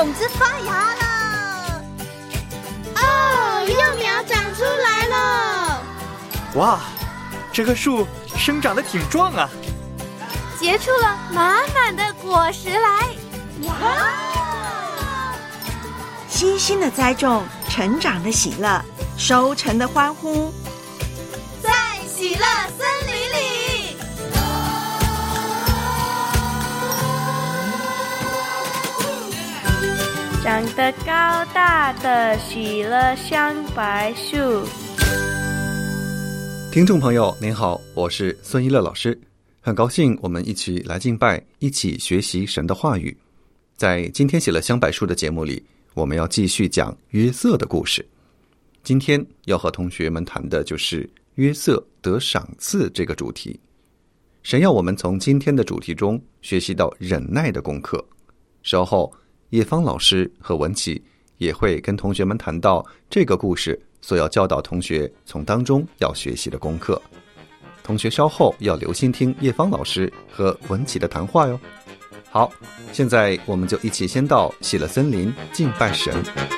种子发芽了！ 哦，幼苗长出来了！ 哇，这棵树生长得挺壮啊， 结出了满满的果实来！哇！ 悉心的栽种，成长的喜乐，收成的欢呼， 在喜乐森林里。 长得高大的喜乐香柏树。 听众朋友您好，我是孙一乐老师，很高兴我们一起来敬拜，一起学习神的话语。在今天喜乐香柏树的节目里，我们要继续讲约瑟的故事。今天要和同学们谈的就是约瑟得赏赐这个主题。神要我们从今天的主题中学习到忍耐的功课。稍后叶芳老师和文琪也会跟同学们谈到这个故事所要教导同学从当中要学习的功课。同学稍后要留心听叶芳老师和文琪的谈话哟。好，现在我们就一起先到喜乐森林敬拜神。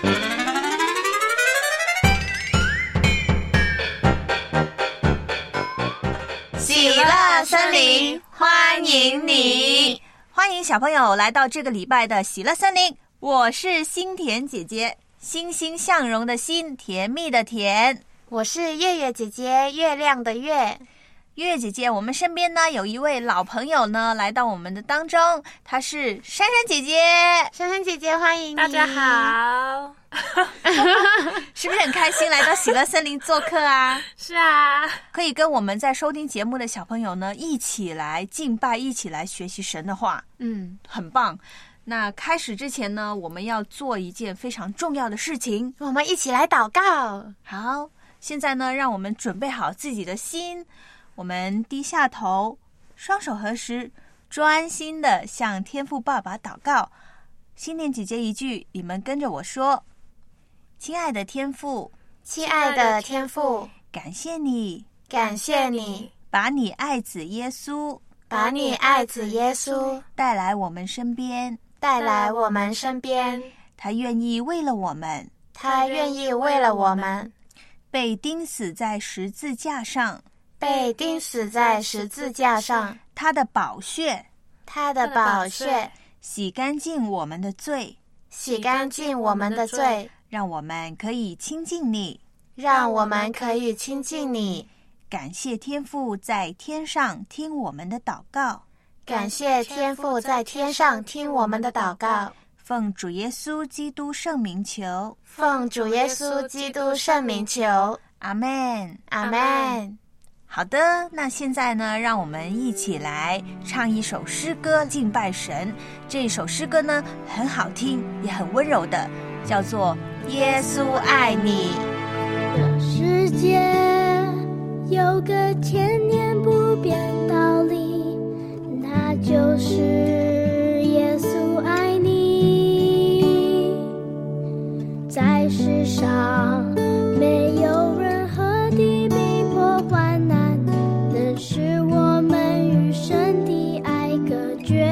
喜乐森林欢迎你，欢迎小朋友来到这个礼拜的喜乐森林。我是心甜姐姐，欣欣向荣的欣，甜蜜的甜。 我是月月姐姐，月亮的月。 月月姐姐，我们身边呢有一位老朋友呢来到我们的当中，她是珊珊姐姐。 珊珊姐姐欢迎你。 大家好。 是不是很开心来到喜乐森林做客啊？ 是啊， 可以跟我们在收听节目的小朋友呢一起来敬拜，一起来学习神的话。很棒。那开始之前呢，我们要做一件非常重要的事情， 我们一起来祷告。 好，现在呢让我们准备好自己的心，我们低下头，双手合十，专心的向天父爸爸祷告。心念姐姐一句，你们跟着我说：亲爱的天父， 亲爱的天父， 感谢你， 感谢你， 把你爱子耶稣， 把你爱子耶稣带来我们身边， 带来我们身边。 他愿意为了我们， 他愿意为了我们被钉死在十字架上， 被钉死在十字架上。 他的宝血， 他的宝血洗干净我们的罪， 洗干净我们的罪， 让我们可以亲近你， 让我们可以亲近你。 感谢天父在天上听我们的祷告， 感谢天父在天上听我们的祷告。 奉主耶稣基督圣名求， 奉主耶稣基督圣名求， 阿们， 阿们。 好的，那现在呢，让我们一起来唱一首诗歌敬拜神。这首诗歌呢很好听，也很温柔的，叫做《耶稣爱你》。 这世界有个千年不变道理，那就是耶稣爱你。在世上没有任何的逼迫患难能使我们与神的爱隔绝。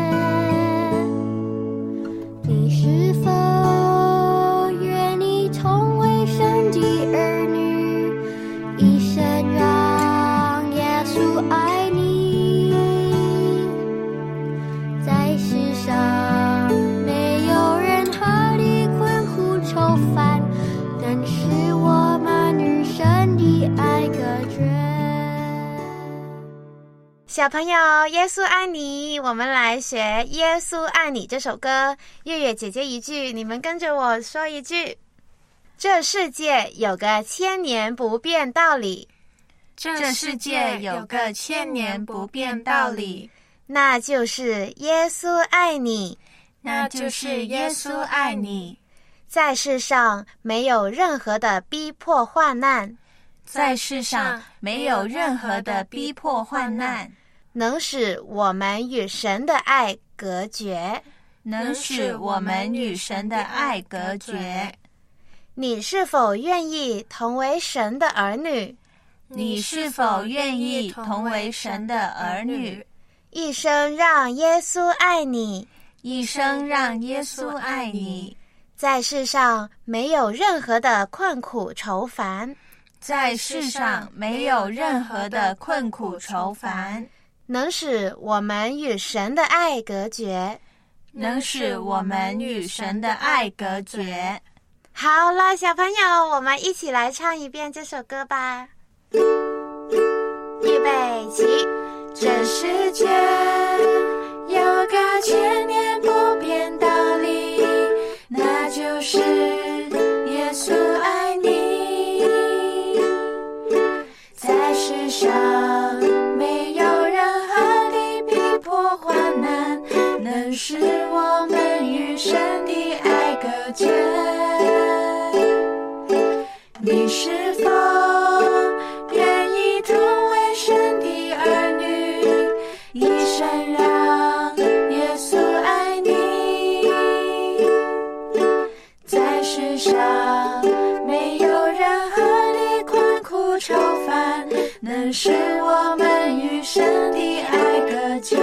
你是否愿意成为神的儿女，一生让耶稣爱你？在世上没有任何的困苦愁烦能使我们与神的爱隔绝。 小朋友，耶稣爱你，我们来学《耶稣爱你》这首歌。月月姐姐一句，你们跟着我说一句。这世界有个千年不变道理， 这世界有个千年不变道理， 那就是耶稣爱你， 那就是耶稣爱你。 在世上没有任何的逼迫患难， 在世上没有任何的逼迫患难能使我们与神的爱隔绝， 能使我们与神的爱隔绝。 你是否愿意同为神的儿女？ 你是否愿意同为神的儿女？ 一生让耶稣爱你， 一生让耶稣爱你。 在世上没有任何的困苦愁烦， 在世上没有任何的困苦愁烦， 能使我们与神的爱隔绝， 能使我们与神的爱隔绝。 好了，小朋友，我们一起来唱一遍这首歌吧。预备起。 这世界有个千年不变道理，那就是耶稣爱你。在世上没有任何的逼迫患难，能使我们与神的爱隔绝。你是否愿意同为神的儿女，一生让耶稣爱你？在世上没有任何的困苦愁烦，能使我们与神的爱隔绝。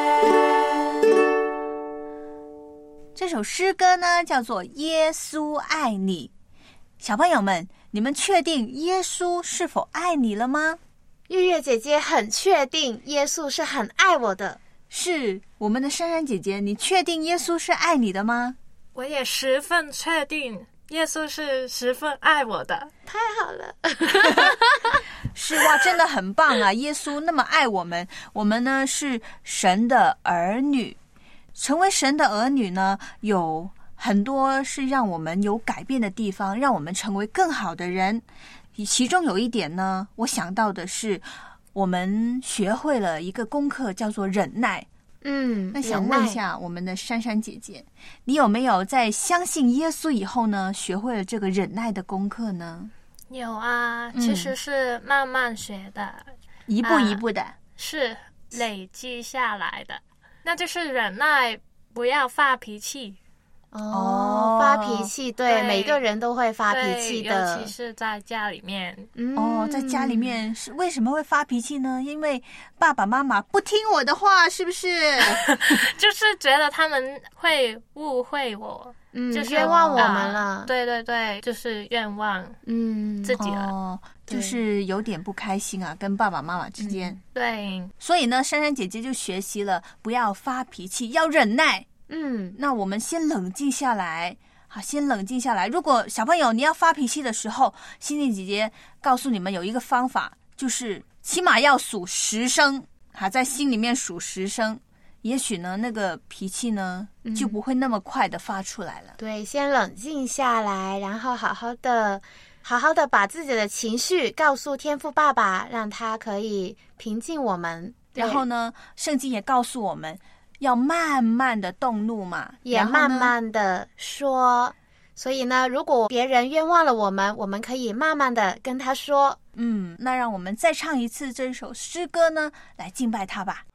这首诗歌呢，叫做《耶稣爱你》。小朋友们，你们确定耶稣是否爱你了吗？ 月月姐姐很确定耶稣是很爱我的。 是，我们的珊珊姐姐，你确定耶稣是爱你的吗？ 我也十分确定耶稣是十分爱我的。 太好了。 是哇，真的很棒啊！耶稣那么爱我们，我们呢是神的儿女。成为神的儿女呢，有很多是让我们有改变的地方，让我们成为更好的人。其中有一点呢，我想到的是我们学会了一个功课，叫做忍耐。那想问一下我们的珊珊姐姐，你有没有在相信耶稣以后呢，学会了这个忍耐的功课呢？ 有啊，其实是慢慢学的， 一步一步的， 是累积下来的。那就是忍耐，不要发脾气。 发脾气，对，每个人都会发脾气的， 尤其是在家里面。 在家里面是为什么会发脾气呢？因为爸爸妈妈不听我的话，是不是？ 就是觉得他们会误会我，就是冤枉我们了。 对对对，就是冤枉自己了。 就是有点不开心啊，跟爸爸妈妈之间。 对， 所以呢，珊珊姐姐就学习了不要发脾气，要忍耐。那我们先冷静下来。好，先冷静下来。如果小朋友你要发脾气的时候，心灵姐姐告诉你们有一个方法，就是起码要数10声，在心里面数10声，也许呢那个脾气呢就不会那么快的发出来了。 对，先冷静下来，然后好好的把自己的情绪告诉天父爸爸，让他可以平静我们。 然后呢，圣经也告诉我们要慢慢的动怒嘛， 也慢慢的说。所以呢，如果别人冤枉了我们，我们可以慢慢的跟他说。 那让我们再唱一次这首诗歌呢，来敬拜他吧。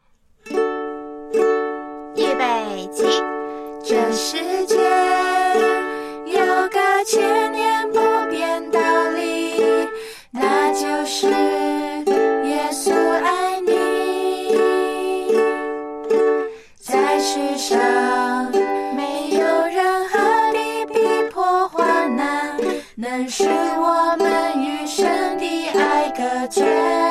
预备起。 这世界有个千年不变道理，那就是耶稣爱你。在世上没有任何的逼迫患难，能使我们与神的爱隔绝。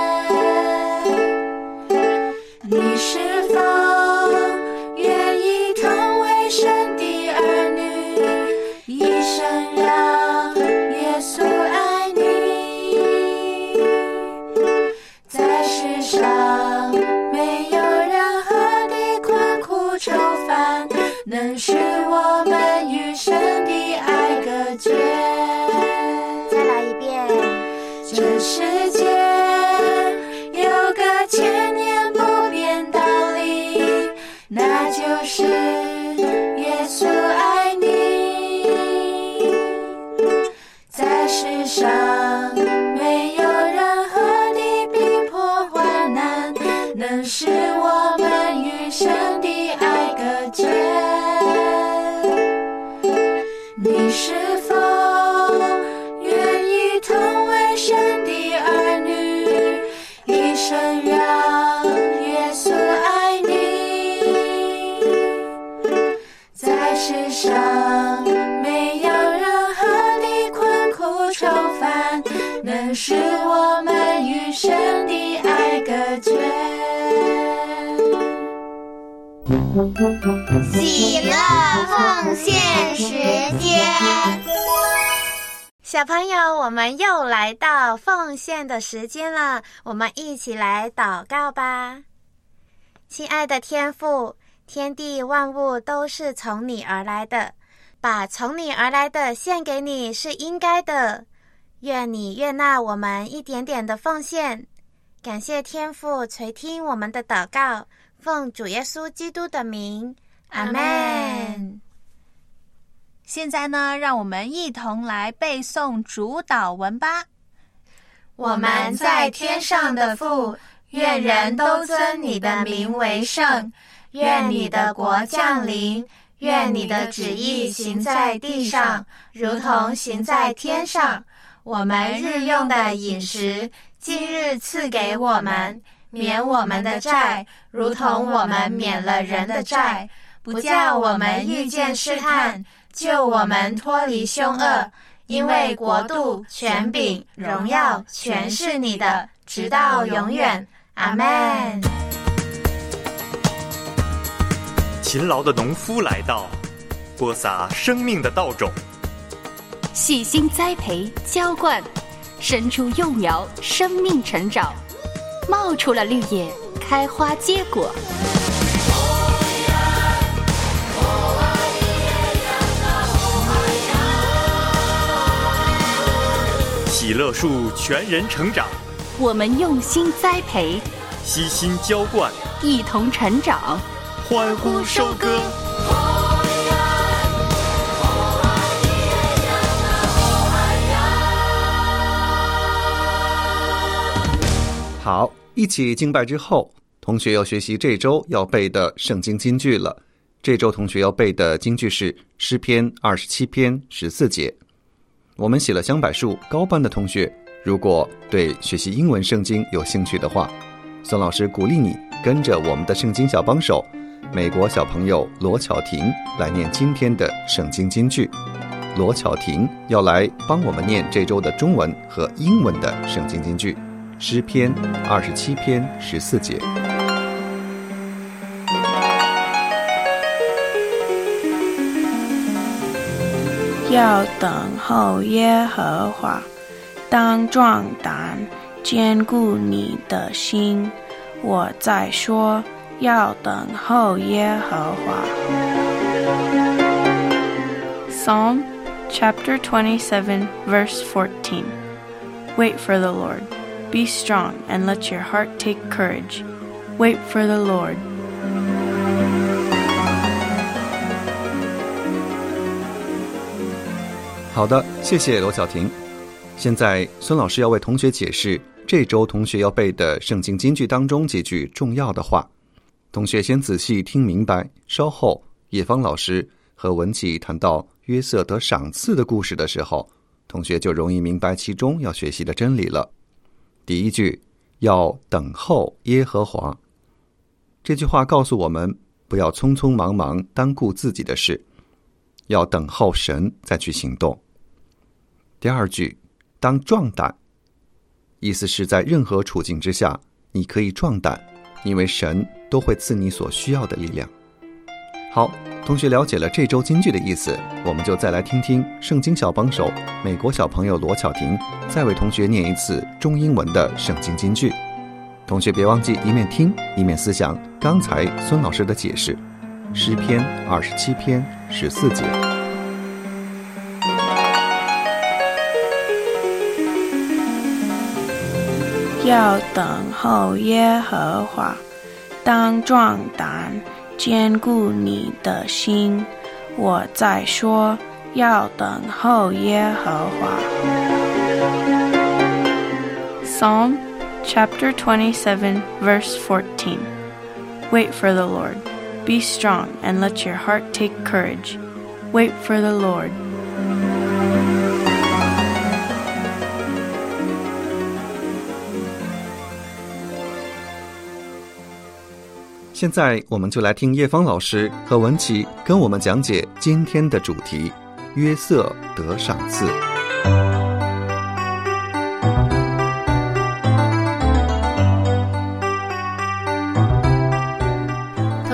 你是否愿意同为神的儿女，一生让耶稣爱你？在世上没有任何的困苦愁烦，能使我们与神的爱隔绝。 再来一遍。 这世界有个千年不变道理，那就是耶稣爱你。在世上没有任何的逼迫患难，能使我们与神的爱隔绝。你是否愿意同为神的儿女，一生让耶稣爱你？ 喜乐奉献时间。 小朋友，我们又来到奉献的时间了，我们一起来祷告吧。亲爱的天父，天地万物都是从你而来的，把从你而来的献给你是应该的。愿你悦纳我们一点点的奉献。感谢天父垂听我们的祷告，奉主耶稣基督的名，阿们。 现在呢，让我们一同来背诵主祷文吧。 我们在天上的父，愿人都尊你的名为圣。愿你的国降临，愿你的旨意行在地上，如同行在天上。我们日用的饮食，今日赐给我们，免我们的债，如同我们免了人的债，不叫我们遇见试探，救我们脱离凶恶。因为国度、权柄、荣耀，全是你的，直到永远。阿们。 勤劳的农夫来到，播撒生命的稻种， 细心栽培浇灌，生出幼苗，生命成长，冒出了绿叶，开花结果。 喜乐树全人成长， 我们用心栽培， 悉心浇灌， 一同成长， 欢呼收割。 好，一起敬拜之后，同学要学习这周要背的圣经金句了。这周同学要背的金句是诗篇27篇14节。我们写了香柏树高班的同学，如果对学习英文圣经有兴趣的话，孙老师鼓励你跟着我们的圣经小帮手美国小朋友罗巧婷来念今天的圣经金句。罗巧婷要来帮我们念这周的中文和英文的圣经金句，诗篇27篇14节。 要等候耶和华，当壮胆，坚固你的心。我再说，要等候耶和华。Psalm chapter 27, verse 14. Wait for the Lord. Be strong and let your heart take courage. Wait for the Lord. 好的，谢谢罗巧婷。现在孙老师要为同学解释这周同学要背的圣经金句当中几句重要的话。同学先仔细听明白，稍后叶芳老师和文琪谈到约瑟得赏赐的故事的时候，同学就容易明白其中要学习的真理了。第一句，要等候耶和华。这句话告诉我们，不要匆匆忙忙单顾自己的事，要等候神再去行动。第二句，当壮胆，意思是在任何处境之下，你可以壮胆，因为神都会赐你所需要的力量。好，同学了解了这周金句的意思，我们就再来听听圣经小帮手美国小朋友罗巧婷再为同学念一次中英文的圣经金句。同学别忘记一面听一面思想刚才孙老师的解释。诗篇27篇14节。 要等候耶和华，当壮胆，坚固你的心。我再说，要等候耶和华。Psalm chapter 27, verse 14. Wait for the Lord. Be strong and let your heart take courage. Wait for the Lord. 现在我们就来听叶芳老师和文琪跟我们讲解今天的主题，约瑟得赏赐。 同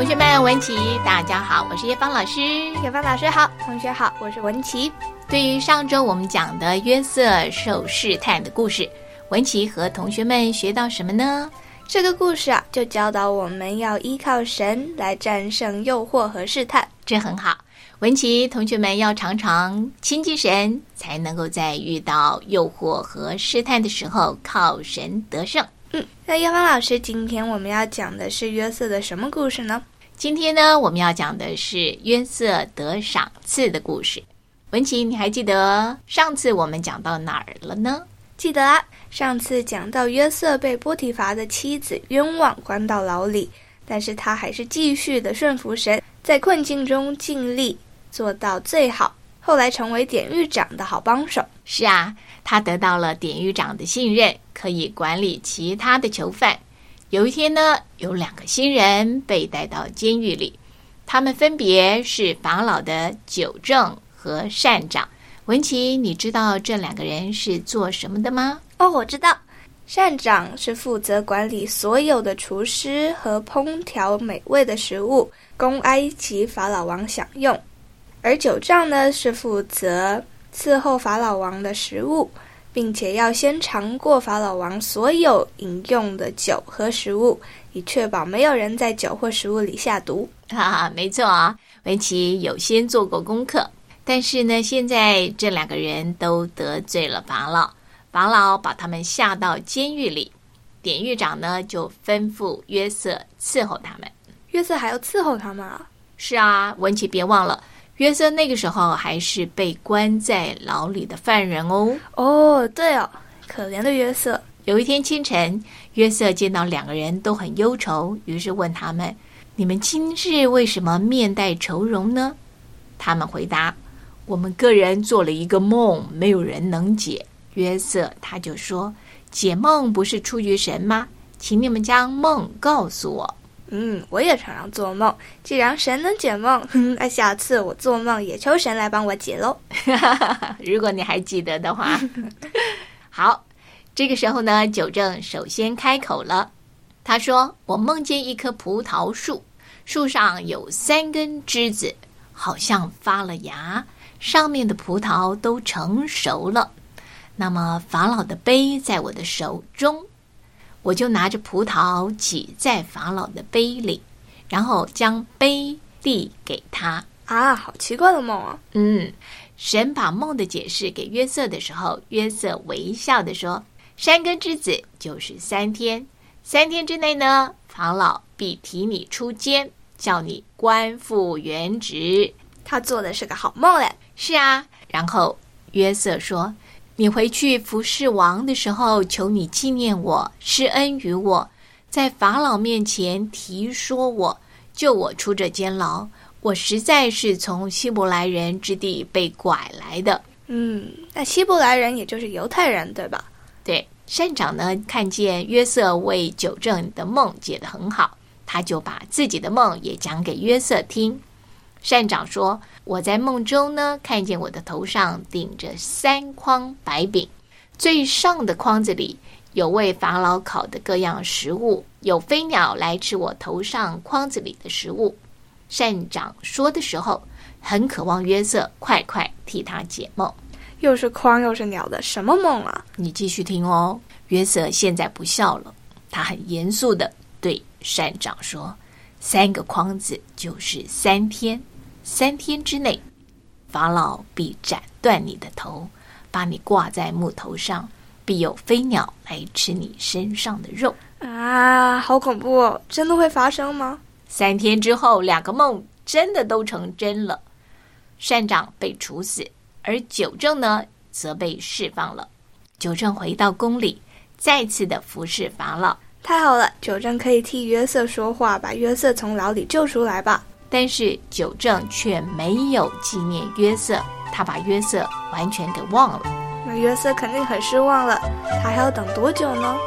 同学们，文琪，大家好，我是叶芳老师。 叶芳老师好，同学好，我是文琪。 对于上周我们讲的约瑟受试探的故事，文琪和同学们学到什么呢？ 这个故事就教导我们要依靠神来战胜诱惑和试探， 这很好。文琪，同学们要常常亲近神，才能够在遇到诱惑和试探的时候靠神得胜。 那叶芳老师，今天我们要讲的是约瑟的什么故事呢？ 今天呢，我们要讲的是约瑟得赏赐的故事。文琪，你还记得上次我们讲到哪儿了呢？ 记得啊，上次讲到约瑟被波提乏的妻子冤枉关到牢里，但是他还是继续的顺服神，在困境中尽力做到最好，后来成为典狱长的好帮手。 是啊，他得到了典狱长的信任，可以管理其他的囚犯。有一天呢，有2个新人被带到监狱里，他们分别是法老的酒政和善长。文琪，你知道这2个人是做什么的吗？ 我知道，善长是负责管理所有的厨师和烹调美味的食物，供埃及法老王享用，而酒政呢是负责伺候法老王的食物，并且要先尝过法老王所有饮用的酒和食物，以确保没有人在酒或食物里下毒。 没错啊，文琪有先做过功课。但是呢，现在这2个人都得罪了法老，法老把他们下到监狱里，典狱长呢就吩咐约瑟伺候他们。 约瑟还要伺候他们啊？ 是啊，文琪别忘了，约瑟那个时候还是被关在牢里的犯人哦。 对哦，可怜的约瑟。 有一天清晨，约瑟见到2个人都很忧愁，于是问他们：你们今日为什么面带愁容呢？他们回答：我们个人做了一个梦，没有人能解。约瑟他就说：解梦不是出于神吗？请你们将梦告诉我。 我也常常做梦，既然神能解梦，那下次我做梦也求神来帮我解咯。 如果你还记得的话。好，这个时候呢，酒政首先开口了。他说：我梦见一棵葡萄树，树上有3根枝子，好像发了芽，上面的葡萄都成熟了。那么法老的杯在我的手中，我就拿着葡萄挤在法老的杯里，然后将杯递给他。 好奇怪的梦啊。 神把梦的解释给约瑟的时候，约瑟微笑地说：3根枝子就是3天，3天之内呢，法老必提你出监，叫你官复原职。 他做的是个好梦嘞。 是啊，然后约瑟说：你回去服侍王的时候，求你纪念我，施恩于我，在法老面前提说我，救我出这监牢。我实在是从希伯来人之地被拐来的。 那希伯来人也就是犹太人，对吧？ 对。善长呢，看见约瑟为酒政的梦解得很好，他就把自己的梦也讲给约瑟听。善长说：我在梦中呢，看见我的头上顶着3筐白饼，最上的筐子里有为法老烤的各样食物，有飞鸟来吃我头上筐子里的食物。善长说的时候，很渴望约瑟快快替他解梦。 又是筐又是鸟的，什么梦啊？ 你继续听哦。约瑟现在不笑了，他很严肃地对善长说：3个筐子就是3天，3天之内，法老必斩断你的头，把你挂在木头上，必有飞鸟来吃你身上的肉。 好恐怖哦！真的会发生吗 ？3天之后，2个梦真的都成真了。善长被处死，而酒政呢，则被释放了。酒政回到宫里，再次的服侍法老。 太好了，酒政可以替约瑟说话，把约瑟从牢里救出来吧。 但是酒政却没有纪念约瑟，他把约瑟完全给忘了。 那约瑟肯定很失望了，他还要等多久呢？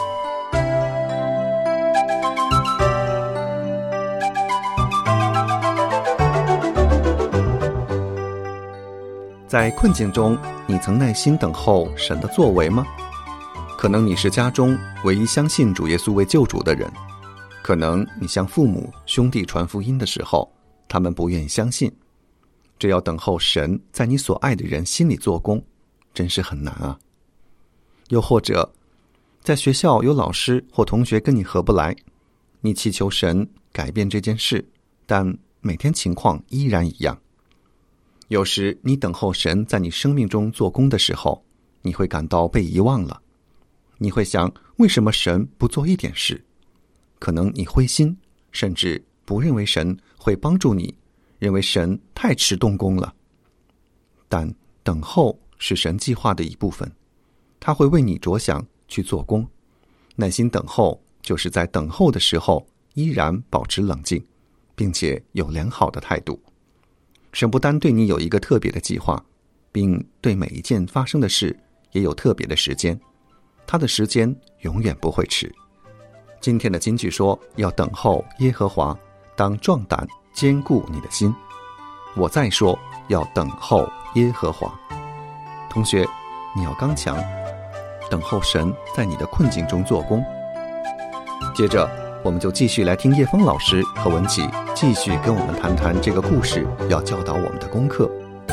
在困境中，你曾耐心等候神的作为吗？可能你是家中唯一相信主耶稣为救主的人， 可能你向父母、兄弟传福音的时候，他们不愿意相信。这要等候神在你所爱的人心里做工，真是很难啊。又或者在学校有老师或同学跟你合不来，你祈求神改变这件事，但每天情况依然一样。有时你等候神在你生命中做工的时候，你会感到被遗忘了。你会想，为什么神不做一点事？可能你灰心，甚至不认为神会帮助你，认为神太迟动工了。但等候是神计划的一部分，他会为你着想去做工。耐心等候，就是在等候的时候依然保持冷静，并且有良好的态度。神不单对你有一个特别的计划，并对每一件发生的事也有特别的时间，他的时间永远不会迟。今天的金句说，要等候耶和华，当壮胆，坚固你的心。我再说，要等候耶和华。同学，你要刚强，等候神在你的困境中做工。接着我们就继续来听叶峰老师和文琪继续跟我们谈谈这个故事要教导我们的功课。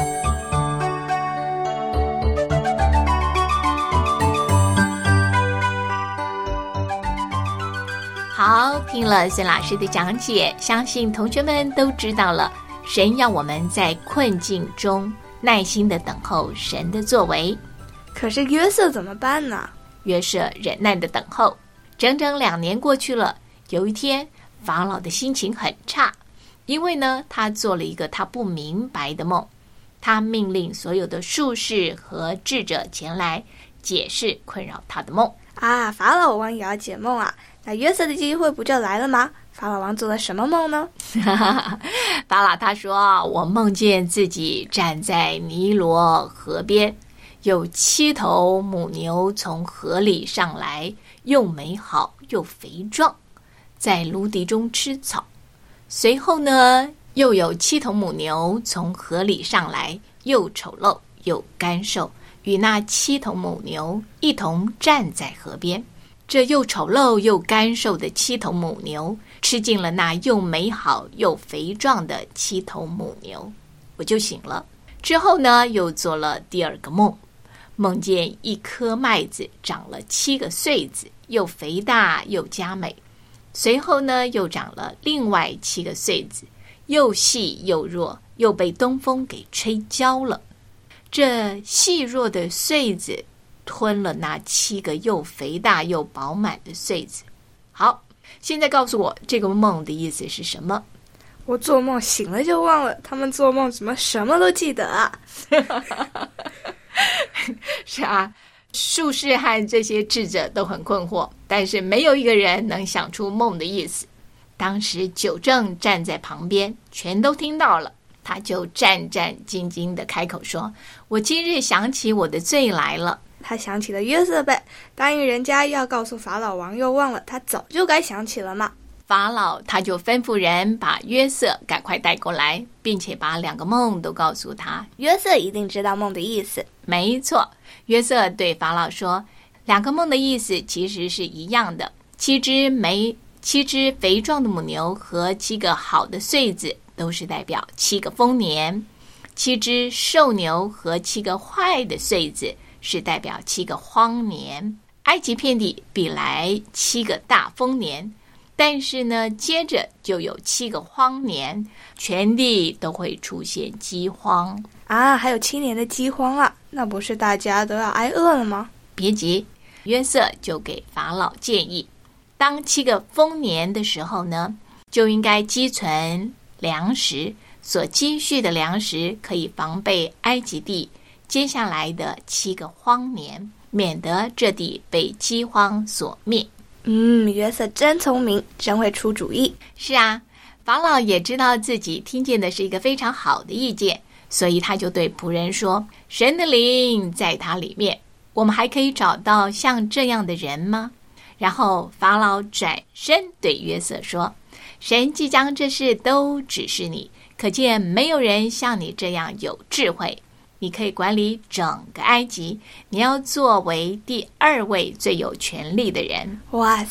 好，听了孙老师的讲解，相信同学们都知道了，神要我们在困境中耐心的等候神的作为。 可是约瑟怎么办呢？ 约瑟忍耐的等候，整整2年过去了。有一天，法老的心情很差，因为呢，他做了一个他不明白的梦。他命令所有的术士和智者前来解释困扰他的梦。 啊，法老王也要解梦啊？那约瑟的机会不就来了吗？法老王做了什么梦呢？ 法老他说，我梦见自己站在尼罗河边，有7头母牛从河里上来，又美好又肥壮，在芦荻中吃草。随后呢，又有7头母牛从河里上来，又丑陋又干瘦，与那7头母牛一同站在河边。这又丑陋又干瘦的7头母牛吃尽了那又美好又肥壮的7头母牛。我就醒了。之后呢，又做了第2个梦，梦见一颗麦子长了7个穗子，又肥大又佳美。随后呢，又长了另外7个穗子，又细又弱，又被东风给吹焦了。这细弱的穗子吞了那7个又肥大又饱满的穗子。好，现在告诉我这个梦的意思是什么？ 我做梦醒了就忘了，他们做梦怎么什么都记得啊？ 是啊，术士和这些智者都很困惑，但是没有一个人能想出梦的意思。当时九正站在旁边，全都听到了，他就战战兢兢地开口说，我今日想起我的罪来了。 他想起了约瑟呗，答应人家要告诉法老王又忘了，他早就该想起了嘛。 法老他就吩咐人把约瑟赶快带过来，并且把2个梦都告诉他。 约瑟一定知道梦的意思。 没错，约瑟对法老说，2个梦的意思其实是一样的。7只肥壮的母牛和7个好的穗子都是代表7个丰年，7只瘦牛和7个坏的穗子是代表7个荒年。埃及遍地必来7个大丰年，但是呢，接着就有7个荒年，全地都会出现饥荒啊！还有7年的饥荒啊，那不是大家都要挨饿了吗？ 别急，约瑟就给法老建议，当7个丰年的时候呢，就应该积存粮食，所积蓄的粮食可以防备埃及地接下来的7个荒年，免得这地被饥荒所灭。 约瑟真聪明，真会出主意。 是啊，法老也知道自己听见的是一个非常好的意见，所以他就对仆人说，神的灵在他里面，我们还可以找到像这样的人吗？然后法老转身对约瑟说，神即将这事都指示你，可见没有人像你这样有智慧，你可以管理整个埃及，你要作为第2位最有权力的人。 哇塞，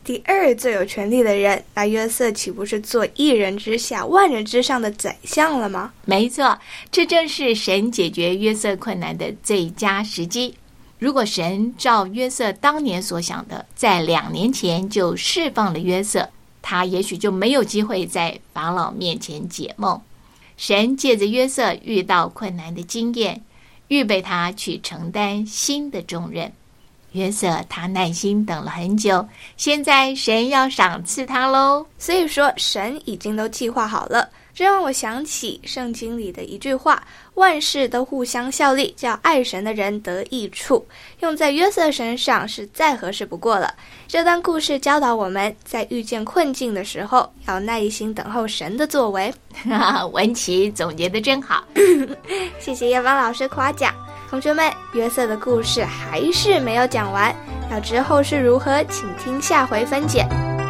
第二最有权力的人，那约瑟岂不是做一人之下万人之上的宰相了吗？ 没错，这正是神解决约瑟困难的最佳时机。如果神照约瑟当年所想的，在2年前就释放了约瑟，他也许就没有机会在法老面前解梦。神借着约瑟遇到困难的经验，预备他去承担新的重任。约瑟他耐心等了很久，现在神要赏赐他咯。 所以说神已经都计划好了。这让我想起圣经里的一句话，万事都互相效力，叫爱神的人得益处，用在约瑟身上是再合适不过了。这段故事教导我们，在遇见困境的时候，要耐心等候神的作为。 文琪总结得真好。 谢谢叶芳老师夸奖。同学们，约瑟的故事还是没有讲完，要知后事如何，请听下回分解。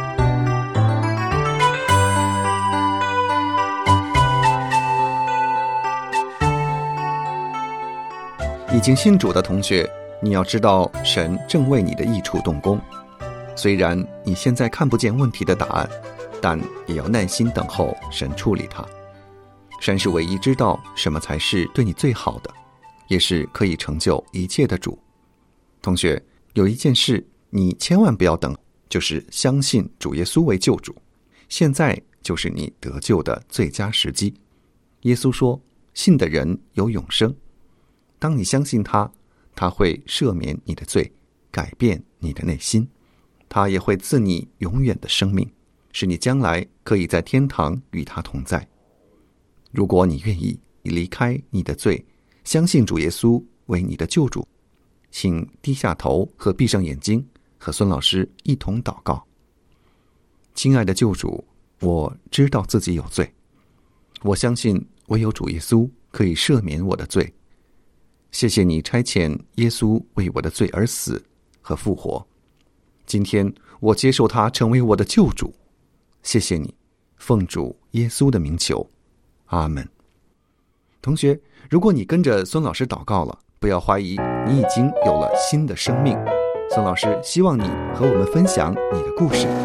已经信主的同学，你要知道神正为你的益处动工。虽然你现在看不见问题的答案，但也要耐心等候神处理它。神是唯一知道什么才是对你最好的，也是可以成就一切的主。同学，有一件事你千万不要等，就是相信主耶稣为救主。现在就是你得救的最佳时机。耶稣说，信的人有永生。当你相信他，他会赦免你的罪，改变你的内心，他也会赐你永远的生命，使你将来可以在天堂与他同在。如果你愿意离开你的罪，相信主耶稣为你的救主，请低下头和闭上眼睛，和孙老师一同祷告。亲爱的救主，我知道自己有罪，我相信唯有主耶稣可以赦免我的罪。谢谢你差遣耶稣为我的罪而死和复活，今天我接受他成为我的救主。谢谢你，奉主耶稣的名求，阿们。同学，如果你跟着孙老师祷告了，不要怀疑，你已经有了新的生命。孙老师希望你和我们分享你的故事。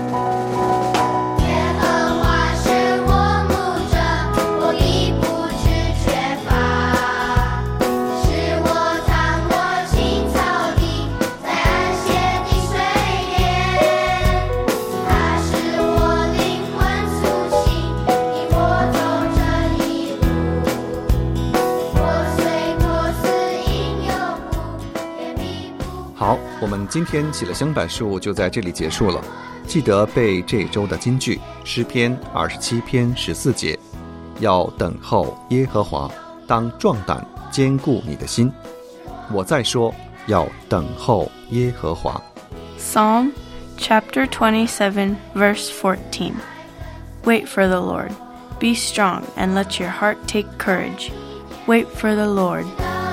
好，我们今天起了香柏树就在这里结束了。记得背这周的金句，诗篇27篇14节，要等候耶和华，当壮胆，坚固你的心。我再说，要等候耶和华。 Psalm chapter 27 verse 14. Wait for the Lord. Be strong and let your heart take courage. Wait for the Lord.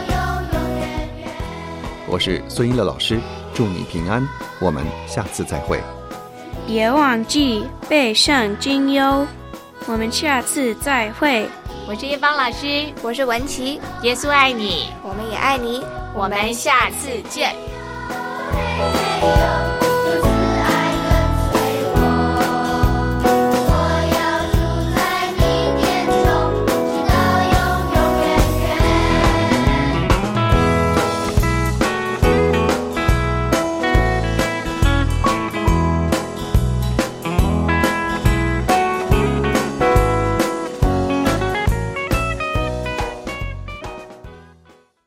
我是孙一乐老师，祝你平安，我们下次再会。 别忘记背圣经哟，我们下次再会。 我是叶芳老师， 我是文琪， 耶稣爱你， 我们也爱你， 我们下次见。